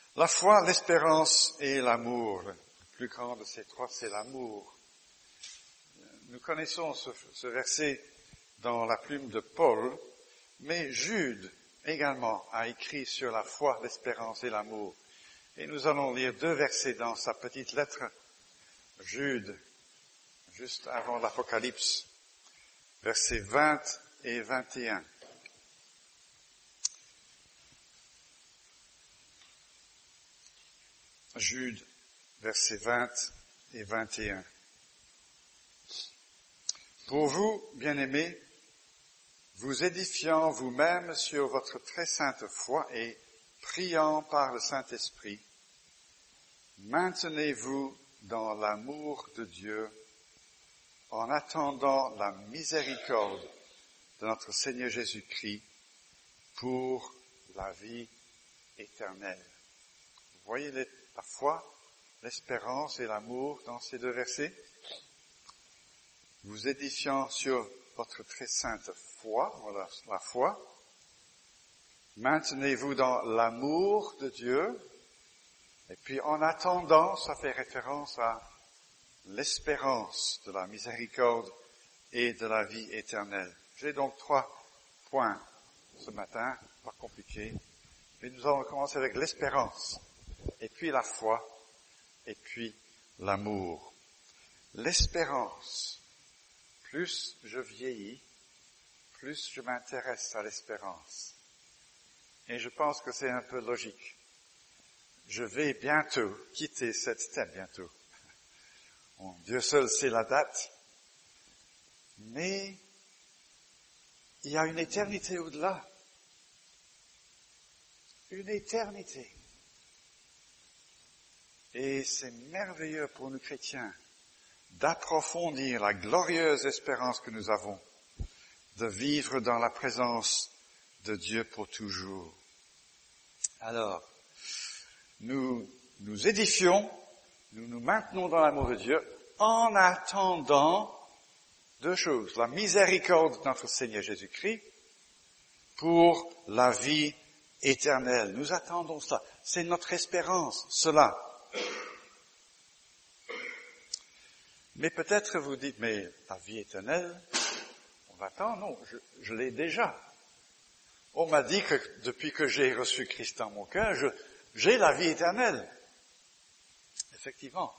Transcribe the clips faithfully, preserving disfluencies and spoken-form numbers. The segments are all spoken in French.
La foi, l'espérance et l'amour. Le plus grand de ces trois, c'est l'amour. Nous connaissons ce, ce verset dans la plume de Paul, mais Jude également a écrit sur la foi, l'espérance et l'amour. Et nous allons lire deux versets dans sa petite lettre, Jude, juste avant l'Apocalypse, versets vingt et vingt et un. Jude, versets vingt et vingt et un. Pour vous, bien-aimés, vous édifiant vous-même sur votre très sainte foi et priant par le Saint-Esprit, maintenez-vous dans l'amour de Dieu en attendant la miséricorde de notre Seigneur Jésus-Christ pour la vie éternelle. Vous voyez les, la foi, l'espérance et l'amour dans ces deux versets? Vous édifiant sur votre très sainte foi, voilà la foi, maintenez-vous dans l'amour de Dieu, et puis en attendant, ça fait référence à l'espérance de la miséricorde et de la vie éternelle. J'ai donc trois points ce matin, pas compliqués, mais nous allons commencer avec l'espérance, et puis la foi, et puis l'amour. L'espérance. Plus je vieillis, plus je m'intéresse à l'espérance. Et je pense que c'est un peu logique. Je vais bientôt quitter cette terre, bientôt. Bon, Dieu seul sait la date. Mais il y a une éternité au-delà. Une éternité. Et c'est merveilleux pour nous chrétiens d'approfondir la glorieuse espérance que nous avons, de vivre dans la présence de Dieu pour toujours. Alors, nous nous édifions, nous nous maintenons dans l'amour de Dieu en attendant deux choses. La miséricorde de notre Seigneur Jésus-Christ pour la vie éternelle. Nous attendons cela. C'est notre espérance, cela. Mais peut-être vous dites, mais la vie éternelle, on l'attend, non, je, je l'ai déjà. On m'a dit que depuis que j'ai reçu Christ dans mon cœur, je, j'ai la vie éternelle. Effectivement.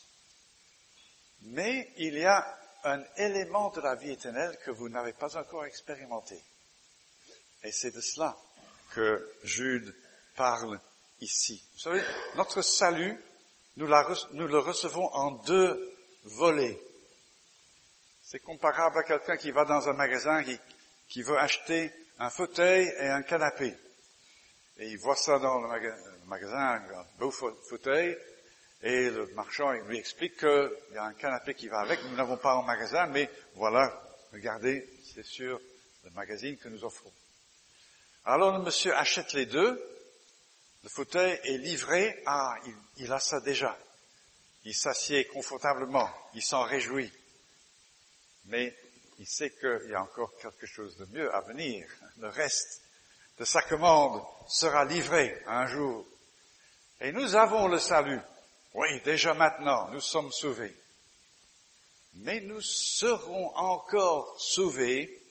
Mais il y a un élément de la vie éternelle que vous n'avez pas encore expérimenté. Et c'est de cela que Jude parle ici. Vous savez, notre salut, nous, la, nous le recevons en deux volets. C'est comparable à quelqu'un qui va dans un magasin, qui, qui veut acheter un fauteuil et un canapé. Et il voit ça dans le, maga- le magasin, un beau fauteuil, et le marchand il lui explique qu'il y a un canapé qui va avec. Nous n'avons pas en magasin, mais voilà, regardez, c'est sur le magazine que nous offrons. Alors le monsieur achète les deux, le fauteuil est livré, ah, il, il a ça déjà. Il s'assied confortablement, il s'en réjouit. Mais il sait qu'il y a encore quelque chose de mieux à venir. Le reste de sa commande sera livré un jour. Et nous avons le salut. Oui, déjà maintenant, nous sommes sauvés. Mais nous serons encore sauvés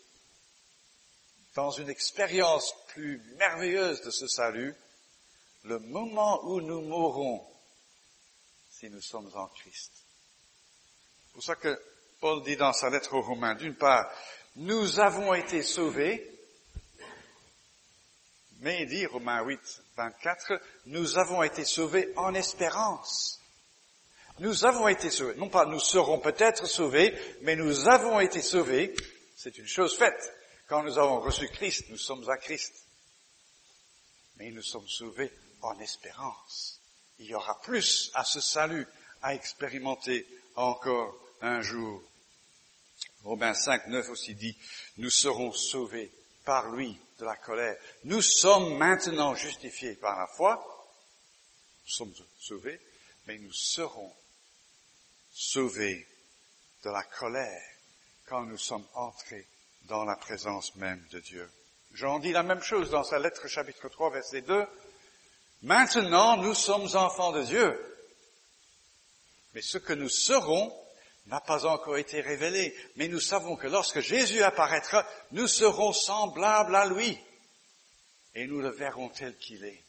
dans une expérience plus merveilleuse de ce salut, le moment où nous mourrons, si nous sommes en Christ. C'est pour ça que Paul dit dans sa lettre aux Romains, d'une part, nous avons été sauvés, mais il dit, Romains huit, vingt-quatre, nous avons été sauvés en espérance. Nous avons été sauvés. Non pas nous serons peut-être sauvés, mais nous avons été sauvés. C'est une chose faite. Quand nous avons reçu Christ, nous sommes à Christ. Mais nous sommes sauvés en espérance. Il y aura plus à ce salut à expérimenter encore un jour. Romains cinq, neuf aussi dit, nous serons sauvés par lui de la colère. Nous sommes maintenant justifiés par la foi. Nous sommes sauvés, mais nous serons sauvés de la colère quand nous sommes entrés dans la présence même de Dieu. Jean dit la même chose dans sa lettre chapitre trois, verset deux. Maintenant, nous sommes enfants de Dieu. Mais ce que nous serons n'a pas encore été révélé. Mais nous savons que lorsque Jésus apparaîtra, nous serons semblables à lui. Et nous le verrons tel qu'il est.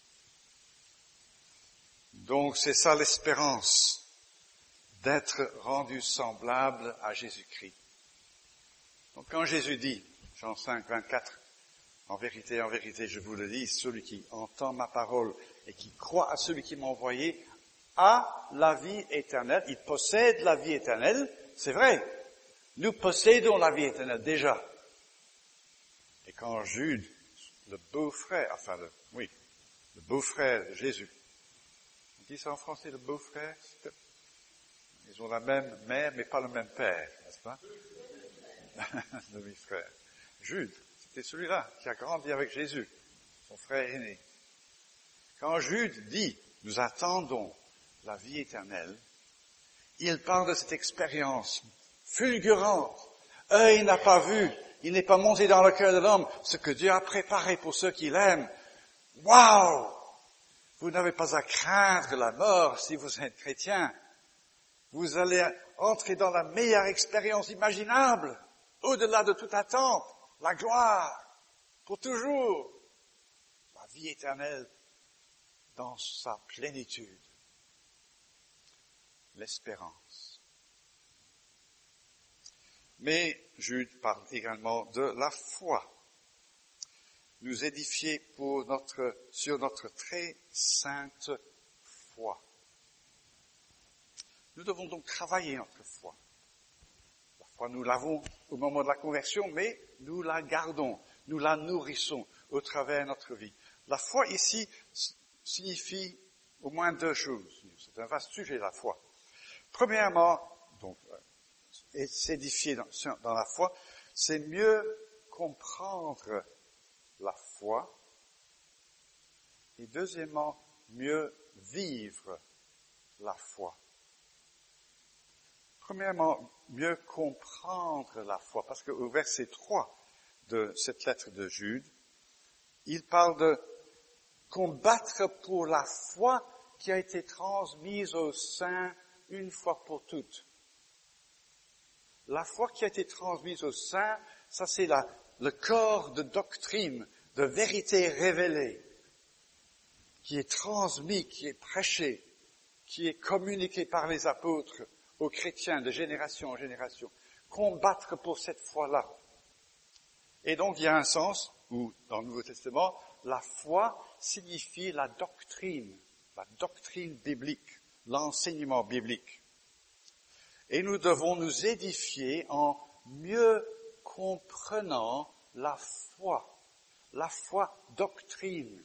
Donc c'est ça l'espérance, d'être rendu semblable à Jésus-Christ. Donc quand Jésus dit, Jean cinq, vingt-quatre, en vérité, en vérité, je vous le dis, celui qui entend ma parole et qui croit à celui qui m'a envoyé a la vie éternelle. Il possède la vie éternelle, c'est vrai. Nous possédons la vie éternelle déjà. Et quand Jude, le beau-frère, enfin, le, oui, le beau-frère de Jésus, on dit ça en français, le beau-frère, ils ont la même mère, mais pas le même père, n'est-ce pas? Le demi-frère. Jude, c'était celui-là qui a grandi avec Jésus, son frère aîné. Quand Jude dit, nous attendons la vie éternelle, il parle de cette expérience fulgurante. Œil n'a pas vu, il n'est pas monté dans le cœur de l'homme, ce que Dieu a préparé pour ceux qui l'aiment. Waouh! Vous n'avez pas à craindre la mort si vous êtes chrétien. Vous allez entrer dans la meilleure expérience imaginable, au-delà de toute attente, la gloire, pour toujours, la vie éternelle dans sa plénitude, l'espérance. Mais Jude parle également de la foi. Nous édifier pour notre, sur notre très sainte foi. Nous devons donc travailler notre foi. La foi, nous l'avons au moment de la conversion, mais nous la gardons, nous la nourrissons au travers de notre vie. La foi ici signifie au moins deux choses. C'est un vaste sujet, la foi. Premièrement, donc, et s'édifier dans, dans la foi, c'est mieux comprendre la foi, et deuxièmement, mieux vivre la foi. Premièrement, mieux comprendre la foi, parce qu'au verset trois de cette lettre de Jude, il parle de combattre pour la foi qui a été transmise aux saints une fois pour toutes. La foi qui a été transmise aux saints, ça c'est la, le corps de doctrine, de vérité révélée, qui est transmis, qui est prêché, qui est communiqué par les apôtres aux chrétiens de génération en génération. Combattre pour cette foi-là. Et donc il y a un sens où, dans le Nouveau Testament, la foi signifie la doctrine, la doctrine biblique, l'enseignement biblique. Et nous devons nous édifier en mieux comprenant la foi, la foi doctrine.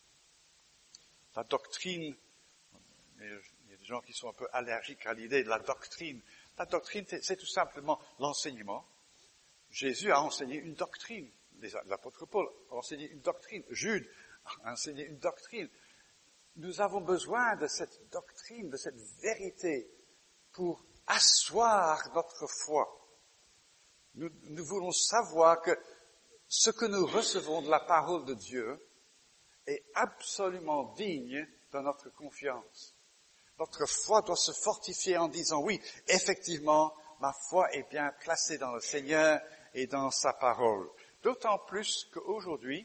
La doctrine, il y a des gens qui sont un peu allergiques à l'idée de la doctrine. La doctrine, c'est tout simplement l'enseignement. Jésus a enseigné une doctrine. L'apôtre Paul a enseigné une doctrine. Jude a enseigné une doctrine. Nous avons besoin de cette doctrine, de cette vérité pour asseoir notre foi. Nous, nous voulons savoir que ce que nous recevons de la parole de Dieu est absolument digne de notre confiance. Notre foi doit se fortifier en disant, oui, effectivement, ma foi est bien placée dans le Seigneur et dans sa parole. D'autant plus qu'aujourd'hui,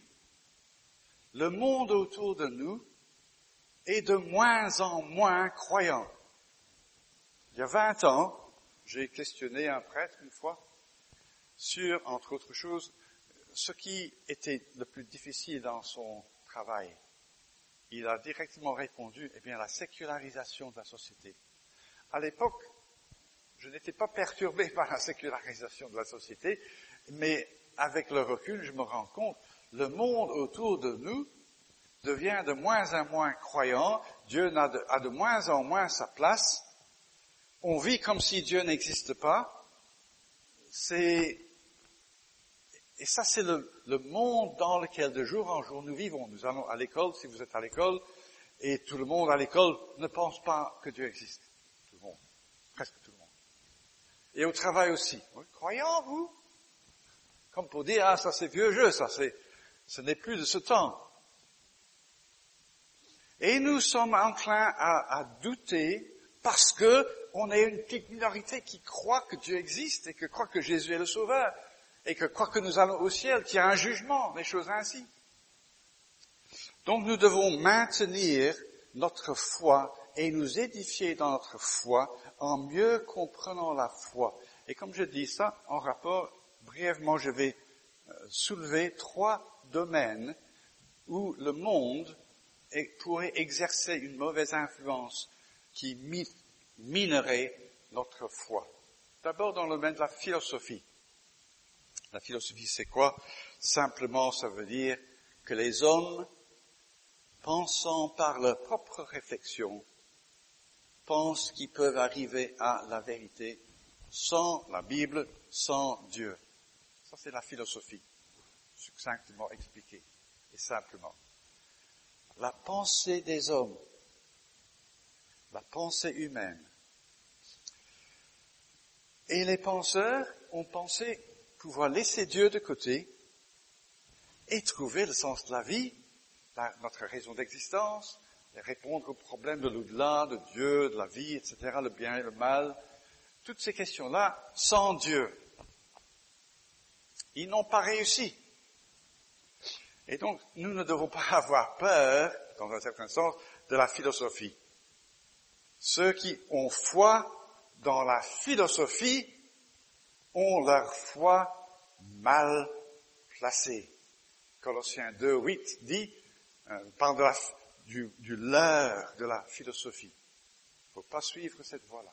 le monde autour de nous est de moins en moins croyant. Il y a vingt ans, j'ai questionné un prêtre une fois sur, entre autres choses, ce qui était le plus difficile dans son travail. Il a directement répondu, eh bien, la sécularisation de la société. À l'époque, je n'étais pas perturbé par la sécularisation de la société, mais avec le recul, je me rends compte, le monde autour de nous devient de moins en moins croyant, Dieu a de, a de moins en moins sa place, on vit comme si Dieu n'existe pas, c'est, et ça c'est le, le monde dans lequel de jour en jour nous vivons. Nous allons à l'école, si vous êtes à l'école, et tout le monde à l'école ne pense pas que Dieu existe. Tout le monde, presque tout le monde. Et au travail aussi. Oui, croyant, vous? Comme pour dire, ah, ça c'est vieux jeu, ça c'est, ce n'est plus de ce temps. Et nous sommes enclins à, à douter parce que on est une petite minorité qui croit que Dieu existe et que croit que Jésus est le Sauveur et que croit que nous allons au ciel, qu'il y a un jugement, des choses ainsi. Donc nous devons maintenir notre foi et nous édifier dans notre foi en mieux comprenant la foi. Et comme je dis ça, en rapport, brièvement, je vais soulever trois domaines où le monde pourrait exercer une mauvaise influence qui minerait notre foi. D'abord dans le domaine de la philosophie. La philosophie, c'est quoi? Simplement, ça veut dire que les hommes, pensant par leur propre réflexion, pensent qu'ils peuvent arriver à la vérité sans la Bible, sans Dieu. Ça, c'est la philosophie, succinctement expliquée et simplement. La pensée des hommes, la pensée humaine. Et les penseurs ont pensé pouvoir laisser Dieu de côté et trouver le sens de la vie, la, notre raison d'existence, et répondre aux problèmes de l'au-delà, de Dieu, de la vie, et cetera, le bien et le mal. Toutes ces questions-là, sans Dieu. Ils n'ont pas réussi. Et donc, nous ne devons pas avoir peur, dans un certain sens, de la philosophie. Ceux qui ont foi dans la philosophie ont leur foi mal placée. Colossiens deux, huit dit, euh, parle de la, du, du leurre de la philosophie. Il ne faut pas suivre cette voie-là.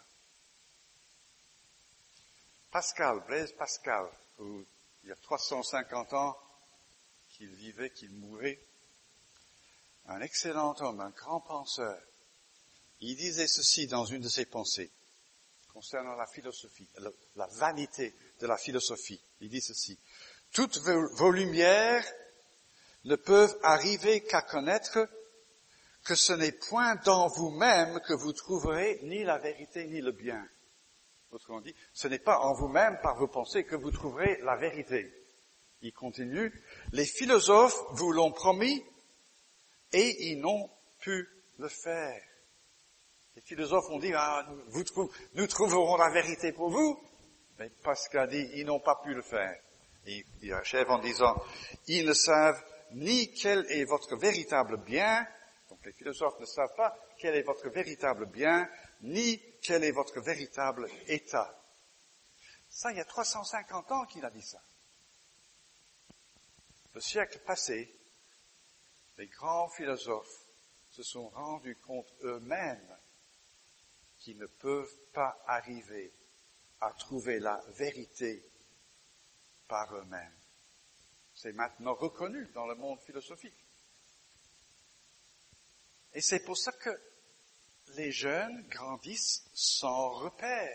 Pascal, Blaise Pascal, où, il y a trois cent cinquante ans, qu'il vivait, qu'il mourait, un excellent homme, un grand penseur, il disait ceci dans une de ses pensées, concernant la philosophie, la vanité de la philosophie. Il dit ceci, « Toutes vos lumières ne peuvent arriver qu'à connaître que ce n'est point dans vous-même que vous trouverez ni la vérité ni le bien. » Autrement dit, ce n'est pas en vous-même, par vos pensées, que vous trouverez la vérité. Il continue, « Les philosophes vous l'ont promis et ils n'ont pu le faire. » Les philosophes ont dit, ah, vous trou- nous trouverons la vérité pour vous. Mais Pascal dit, ils n'ont pas pu le faire. Et il achève en disant, ils ne savent ni quel est votre véritable bien, donc les philosophes ne savent pas quel est votre véritable bien, ni quel est votre véritable état. Ça, il y a trois cent cinquante ans qu'il a dit ça. Le siècle passé, les grands philosophes se sont rendus compte eux-mêmes qui ne peuvent pas arriver à trouver la vérité par eux-mêmes. C'est maintenant reconnu dans le monde philosophique. Et c'est pour ça que les jeunes grandissent sans repère.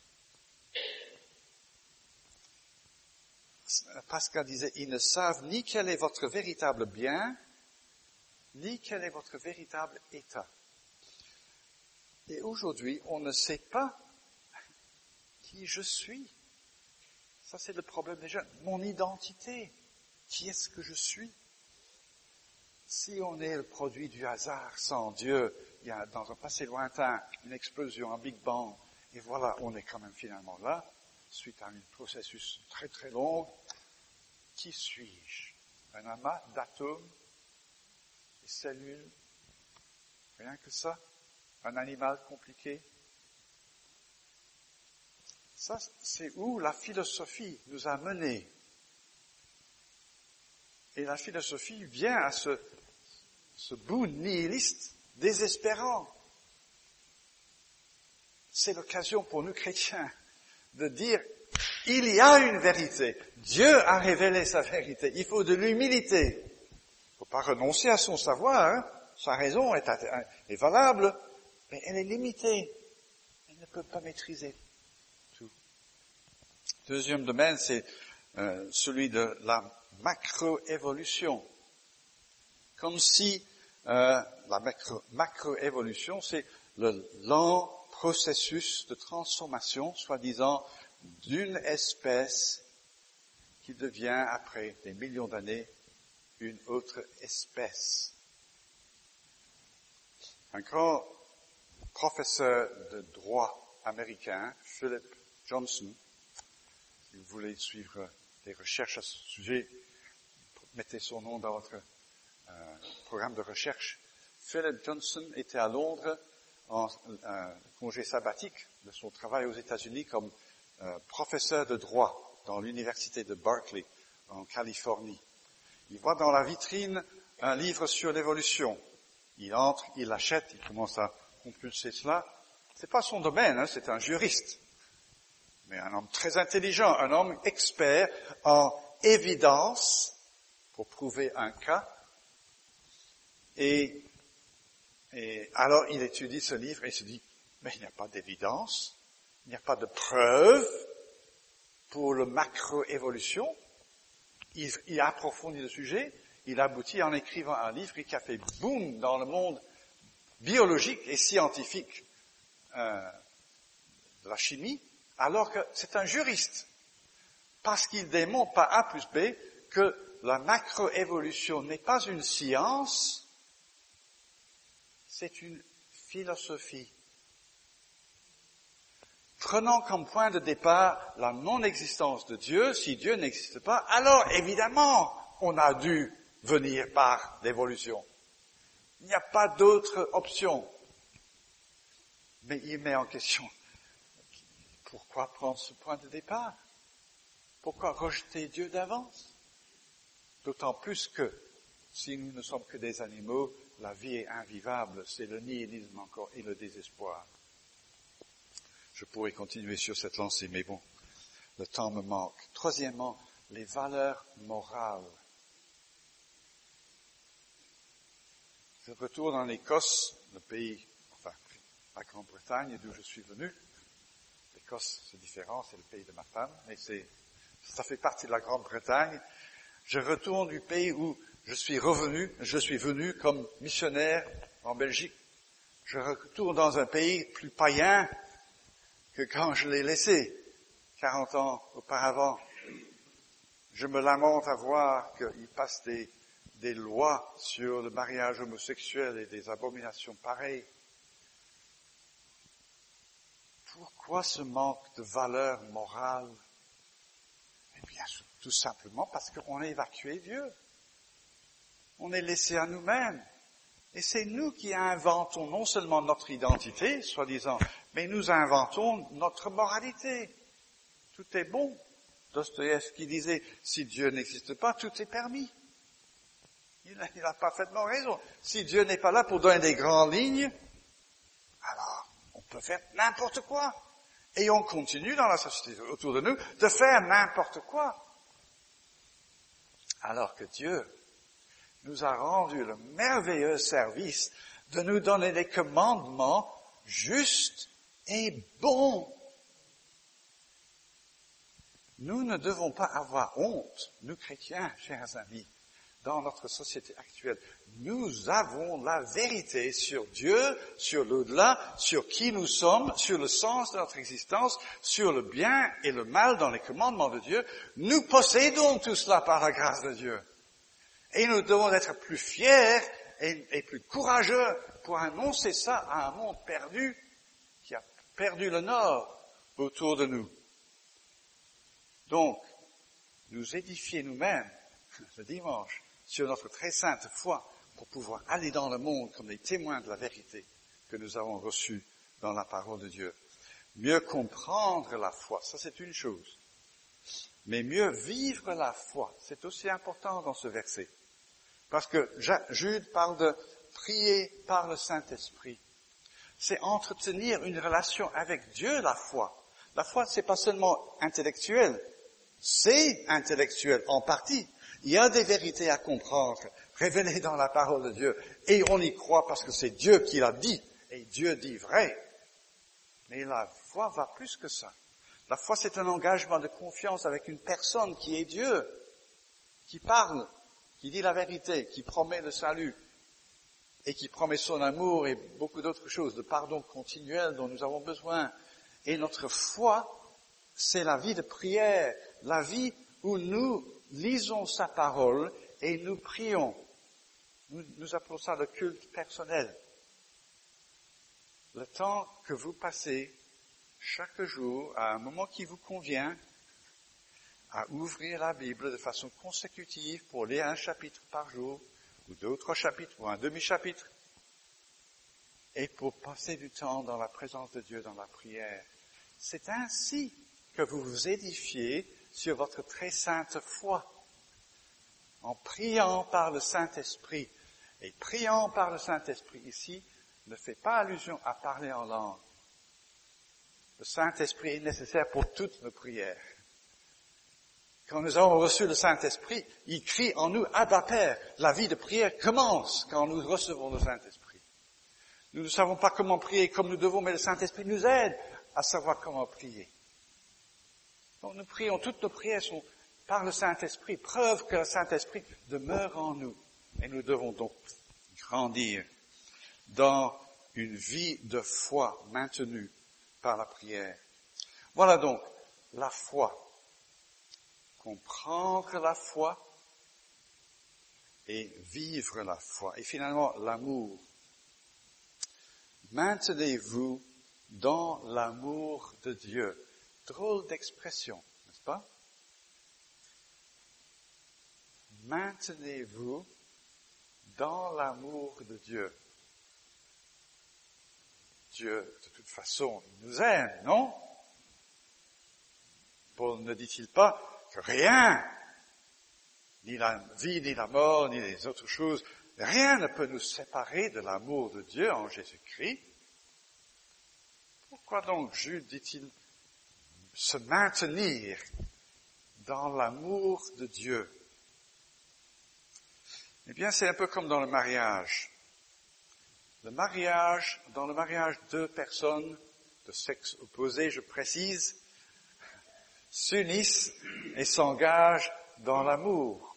Pascal disait, ils ne savent ni quel est votre véritable bien, ni quel est votre véritable état. Et aujourd'hui, on ne sait pas qui je suis. Ça, c'est le problème des jeunes. Mon identité. Qui est-ce que je suis? Si on est le produit du hasard sans Dieu, il y a dans un passé lointain une explosion, un Big Bang, et voilà, on est quand même finalement là, suite à un processus très très long. Qui suis-je? Un amas d'atomes, des cellules, rien que ça? Un animal compliqué? Ça, c'est où la philosophie nous a menés. Et la philosophie vient à ce, ce bout nihiliste, désespérant. C'est l'occasion pour nous chrétiens de dire, il y a une vérité. Dieu a révélé sa vérité. Il faut de l'humilité. Il ne faut pas renoncer à son savoir. Hein. Sa raison est, est valable, mais elle est limitée. Elle ne peut pas maîtriser tout. Deuxième domaine, c'est euh, celui de la macroévolution. Comme si euh, la macro, macroévolution, c'est le lent processus de transformation, soi-disant, d'une espèce qui devient, après des millions d'années, une autre espèce. Un grand professeur de droit américain, Philip Johnson, si vous voulez suivre des recherches à ce sujet, mettez son nom dans votre euh, programme de recherche. Philip Johnson était à Londres en euh, congé sabbatique de son travail aux États-Unis comme euh, professeur de droit dans l'université de Berkeley en Californie. Il voit dans la vitrine un livre sur l'évolution. Il entre, il l'achète, il commence à compulser cela. C'est pas son domaine, hein, c'est un juriste. Mais un homme très intelligent, un homme expert en évidence pour prouver un cas. Et, et alors il étudie ce livre et se dit, mais il n'y a pas d'évidence, il n'y a pas de preuve pour le macroévolution. Il, il approfondit le sujet, il aboutit en écrivant un livre qui a fait boom dans le monde biologique et scientifique euh, de la chimie, alors que c'est un juriste, parce qu'il démontre par A plus B que la macroévolution n'est pas une science, c'est une philosophie. Prenant comme point de départ la non-existence de Dieu, si Dieu n'existe pas, alors évidemment on a dû venir par l'évolution. Il n'y a pas d'autre option. Mais il met en question, pourquoi prendre ce point de départ? Pourquoi rejeter Dieu d'avance? D'autant plus que, si nous ne sommes que des animaux, la vie est invivable, c'est le nihilisme encore et le désespoir. Je pourrais continuer sur cette lancée, mais bon, le temps me manque. Troisièmement, les valeurs morales. Je retourne en Écosse, le pays, enfin, la Grande-Bretagne, d'où je suis venu. L'Écosse, c'est différent, c'est le pays de ma femme, mais c'est, ça fait partie de la Grande-Bretagne. Je retourne du pays où je suis revenu, je suis venu comme missionnaire en Belgique. Je retourne dans un pays plus païen que quand je l'ai laissé, quarante ans auparavant. Je me lamente à voir qu'il passe des, des lois sur le mariage homosexuel et des abominations pareilles. Pourquoi ce manque de valeur morale? Eh bien, tout simplement parce qu'on a évacué Dieu. On est laissé à nous-mêmes. Et c'est nous qui inventons non seulement notre identité, soi-disant, mais nous inventons notre moralité. Tout est bon. Dostoïevski disait, si Dieu n'existe pas, tout est permis. Il a, il a parfaitement raison. Si Dieu n'est pas là pour donner des grandes lignes, alors on peut faire n'importe quoi. Et on continue dans la société autour de nous de faire n'importe quoi. Alors que Dieu nous a rendu le merveilleux service de nous donner des commandements justes et bons. Nous ne devons pas avoir honte, nous chrétiens, chers amis, dans notre société actuelle. Nous avons la vérité sur Dieu, sur l'au-delà, sur qui nous sommes, sur le sens de notre existence, sur le bien et le mal dans les commandements de Dieu. Nous possédons tout cela par la grâce de Dieu. Et nous devons être plus fiers et, et plus courageux pour annoncer ça à un monde perdu, qui a perdu le nord autour de nous. Donc, nous édifier nous-mêmes, le dimanche, sur notre très sainte foi, pour pouvoir aller dans le monde comme des témoins de la vérité que nous avons reçue dans la parole de Dieu. Mieux comprendre la foi, ça c'est une chose. Mais mieux vivre la foi, c'est aussi important dans ce verset. Parce que Jude parle de prier par le Saint-Esprit. C'est entretenir une relation avec Dieu, la foi. La foi, c'est pas seulement intellectuel. C'est intellectuel en partie. Il y a des vérités à comprendre, révélées dans la parole de Dieu. Et on y croit parce que c'est Dieu qui l'a dit. Et Dieu dit vrai. Mais la foi va plus que ça. La foi, c'est un engagement de confiance avec une personne qui est Dieu, qui parle, qui dit la vérité, qui promet le salut, et qui promet son amour et beaucoup d'autres choses, le pardon continuel dont nous avons besoin. Et notre foi, c'est la vie de prière, la vie où nous lisons sa parole et nous prions. Nous, nous appelons ça le culte personnel. le temps que vous passez chaque jour, à un moment qui vous convient, à ouvrir la Bible de façon consécutive pour lire un chapitre par jour, ou deux ou trois chapitres, ou un demi-chapitre, et pour passer du temps dans la présence de Dieu, dans la prière. C'est ainsi que vous vous édifiez sur votre très sainte foi, en priant par le Saint-Esprit. Et priant par le Saint-Esprit ici ne fait pas allusion à parler en langue. Le Saint-Esprit est nécessaire pour toutes nos prières. Quand nous avons reçu le Saint-Esprit, il crie en nous « Abba Père ». La vie de prière commence quand nous recevons le Saint-Esprit. Nous ne savons pas comment prier comme nous devons, mais le Saint-Esprit nous aide à savoir comment prier. Donc nous prions, toutes nos prières sont par le Saint-Esprit, preuve que le Saint-Esprit demeure en nous. Et nous devons donc grandir dans une vie de foi maintenue par la prière. Voilà donc la foi. Comprendre la foi et vivre la foi. Et finalement, l'amour. Maintenez-vous dans l'amour de Dieu. Drôle d'expression, n'est-ce pas? Maintenez-vous dans l'amour de Dieu. Dieu, de toute façon, il nous aime, non? Paul ne dit-il pas que rien, ni la vie, ni la mort, ni les autres choses, rien ne peut nous séparer de l'amour de Dieu en Jésus-Christ? Pourquoi donc Jude dit-il se maintenir dans l'amour de Dieu? Eh bien, c'est un peu comme dans le mariage. Le mariage, dans le mariage, deux personnes de sexe opposé, je précise, s'unissent et s'engagent dans l'amour.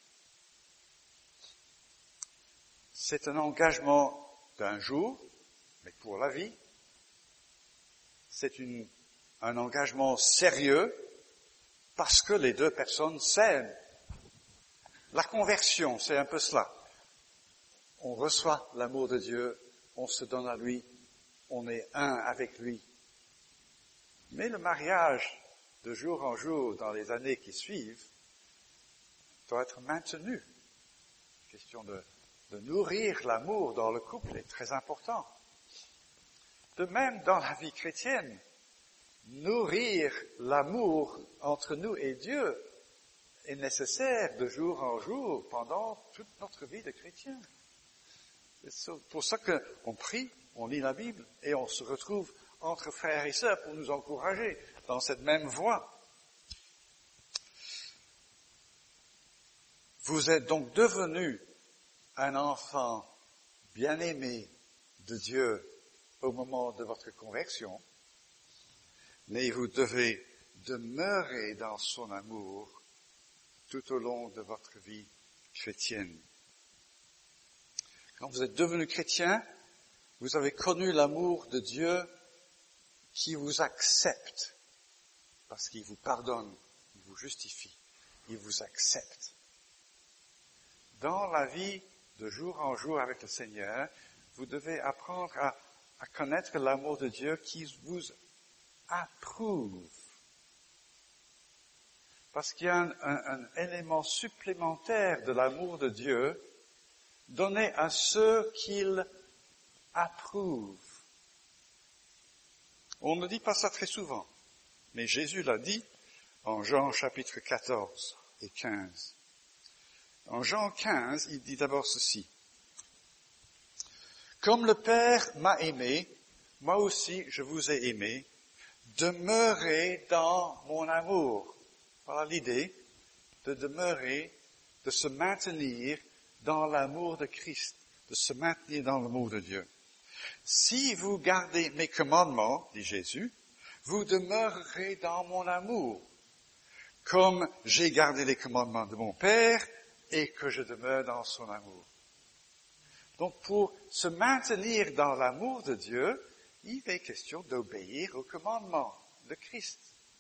C'est un engagement d'un jour, mais pour la vie. C'est une, un engagement sérieux parce que les deux personnes s'aiment. La conversion, c'est un peu cela. On reçoit l'amour de Dieu, on se donne à lui, on est un avec lui. Mais le mariage, de jour en jour, dans les années qui suivent, doit être maintenu. La question de, de nourrir l'amour dans le couple est très important. De même, dans la vie chrétienne, nourrir l'amour entre nous et Dieu est nécessaire de jour en jour pendant toute notre vie de chrétien. C'est pour ça qu'on prie, on lit la Bible et on se retrouve entre frères et sœurs pour nous encourager dans cette même voie. Vous êtes donc devenu un enfant bien-aimé de Dieu au moment de votre conversion, mais vous devez demeurer dans son amour tout au long de votre vie chrétienne. Quand vous êtes devenu chrétien, vous avez connu l'amour de Dieu qui vous accepte, parce qu'il vous pardonne, il vous justifie, il vous accepte. Dans la vie de jour en jour avec le Seigneur, vous devez apprendre à, à connaître l'amour de Dieu qui vous approuve. Parce qu'il y a un, un, un élément supplémentaire de l'amour de Dieu donné à ceux qu'il approuve. On ne dit pas ça très souvent, mais Jésus l'a dit en Jean chapitre quatorze et quinze. En Jean quinze, il dit d'abord ceci. Comme le Père m'a aimé, moi aussi je vous ai aimé, demeurez dans mon amour. Voilà l'idée de demeurer, de se maintenir dans l'amour de Christ, de se maintenir dans l'amour de Dieu. Si vous gardez mes commandements, dit Jésus, vous demeurerez dans mon amour, comme j'ai gardé les commandements de mon Père et que je demeure dans son amour. Donc pour se maintenir dans l'amour de Dieu, il est question d'obéir aux commandements de Christ.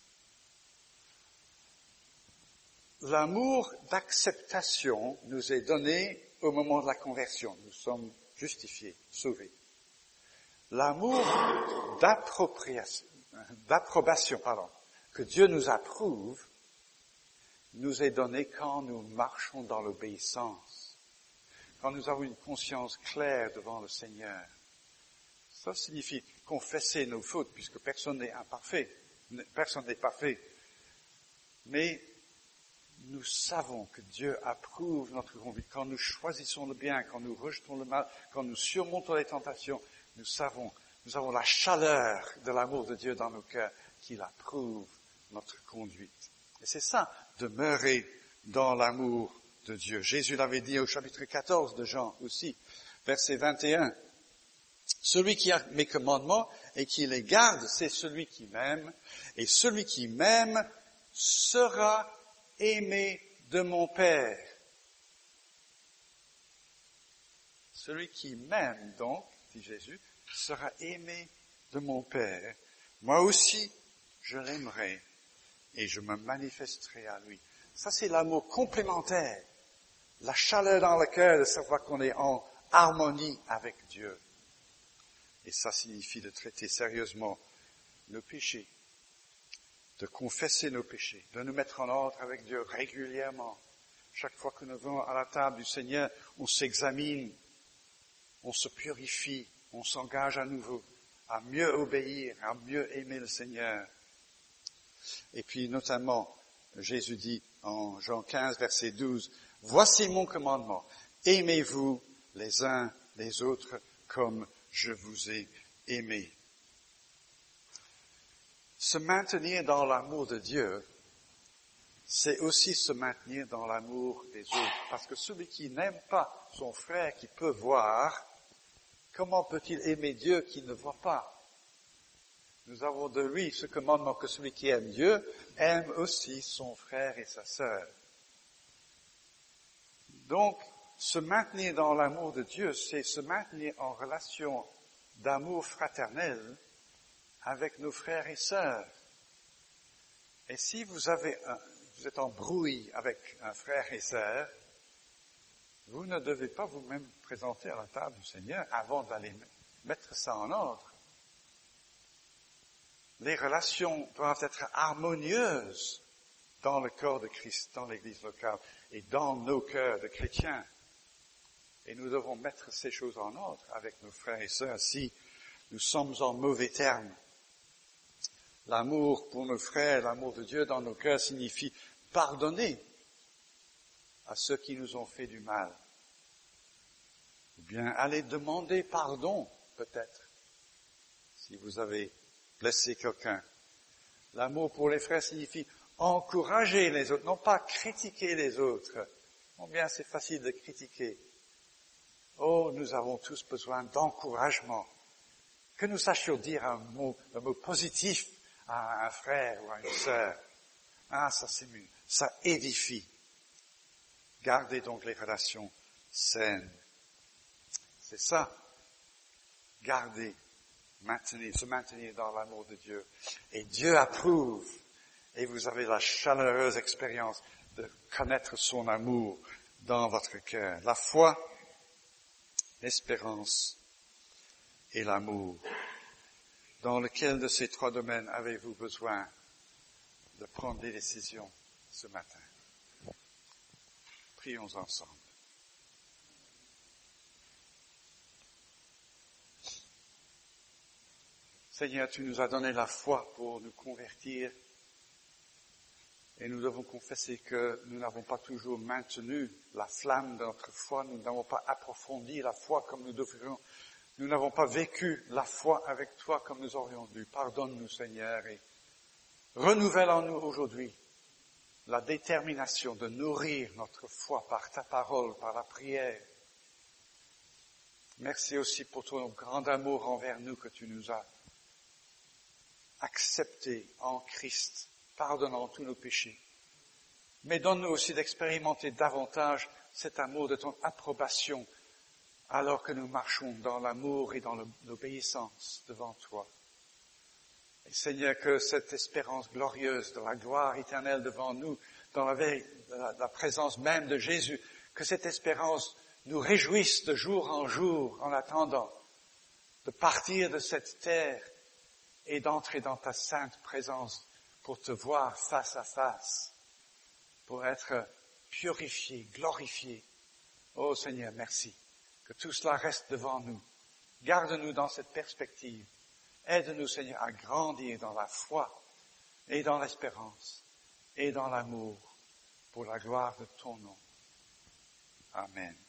L'amour d'acceptation nous est donné au moment de la conversion. Nous sommes justifiés, sauvés. L'amour d'appropriation, d'approbation, pardon, que Dieu nous approuve, nous est donné quand nous marchons dans l'obéissance, quand nous avons une conscience claire devant le Seigneur. Ça signifie confesser nos fautes, puisque personne n'est imparfait, personne n'est parfait. Mais nous savons que Dieu approuve notre conduite. Quand nous choisissons le bien, quand nous rejetons le mal, quand nous surmontons les tentations, nous savons, nous avons la chaleur de l'amour de Dieu dans nos cœurs, qu'il approuve notre conduite. Et c'est ça, demeurer dans l'amour de Dieu. Jésus l'avait dit au chapitre quatorze de Jean aussi, verset vingt et un. Celui qui a mes commandements et qui les garde, c'est celui qui m'aime. Et celui qui m'aime sera aimé de mon Père. Celui qui m'aime donc, dit Jésus, sera aimé de mon Père. Moi aussi, je l'aimerai et je me manifesterai à lui. Ça, c'est l'amour complémentaire. La chaleur dans le cœur de savoir qu'on est en harmonie avec Dieu. Et ça signifie de traiter sérieusement nos péchés, de confesser nos péchés, de nous mettre en ordre avec Dieu régulièrement. Chaque fois que nous venons à la table du Seigneur, on s'examine, on se purifie, on s'engage à nouveau à mieux obéir, à mieux aimer le Seigneur. Et puis notamment, Jésus dit en Jean quinze, verset douze, « Voici mon commandement, aimez-vous les uns les autres comme je vous ai aimé. » Se maintenir dans l'amour de Dieu, c'est aussi se maintenir dans l'amour des autres. Parce que celui qui n'aime pas son frère qui peut voir, comment peut-il aimer Dieu qui ne voit pas? Nous avons de lui ce commandement que celui qui aime Dieu aime aussi son frère et sa sœur. Donc, se maintenir dans l'amour de Dieu, c'est se maintenir en relation d'amour fraternel avec nos frères et sœurs. Et si vous avez un, vous êtes en brouille avec un frère et sœur, vous ne devez pas vous-même présenter à la table du Seigneur avant d'aller mettre ça en ordre. Les relations doivent être harmonieuses dans le corps de Christ, dans l'Église locale et dans nos cœurs de chrétiens. Et nous devons mettre ces choses en ordre avec nos frères et sœurs si nous sommes en mauvais termes. L'amour pour nos frères, l'amour de Dieu dans nos cœurs signifie pardonner à ceux qui nous ont fait du mal. Ou bien aller demander pardon, peut-être, si vous avez blessé quelqu'un. L'amour pour les frères signifie encourager les autres, non pas critiquer les autres. Combien c'est facile de critiquer. Oh, nous avons tous besoin d'encouragement. Que nous sachions dire un mot, un mot positif à un frère ou à une sœur. Ah, ça c'est mieux. Ça édifie. Gardez donc les relations saines. C'est ça. Garder, maintenir, se maintenir dans l'amour de Dieu. Et Dieu approuve. Et vous avez la chaleureuse expérience de connaître son amour dans votre cœur. La foi, l'espérance et l'amour. Dans lequel de ces trois domaines avez-vous besoin de prendre des décisions ce matin? Prions ensemble. Seigneur, tu nous as donné la foi pour nous convertir et nous devons confesser que nous n'avons pas toujours maintenu la flamme de notre foi, nous n'avons pas approfondi la foi comme nous devrions, nous n'avons pas vécu la foi avec toi comme nous aurions dû. Pardonne-nous, Seigneur, et renouvelle en nous aujourd'hui la détermination de nourrir notre foi par ta parole, par la prière. Merci aussi pour ton grand amour envers nous que tu nous as accepté en Christ, pardonnant tous nos péchés. Mais donne-nous aussi d'expérimenter davantage cet amour de ton approbation alors que nous marchons dans l'amour et dans l'obéissance devant toi. Et Seigneur, que cette espérance glorieuse de la gloire éternelle devant nous, dans la, veille, la, la présence même de Jésus, que cette espérance nous réjouisse de jour en jour en attendant de partir de cette terre et d'entrer dans ta sainte présence pour te voir face à face, pour être purifié, glorifié. Oh Seigneur, merci. Que tout cela reste devant nous. Garde-nous dans cette perspective. Aide-nous, Seigneur, à grandir dans la foi et dans l'espérance et dans l'amour pour la gloire de ton nom. Amen.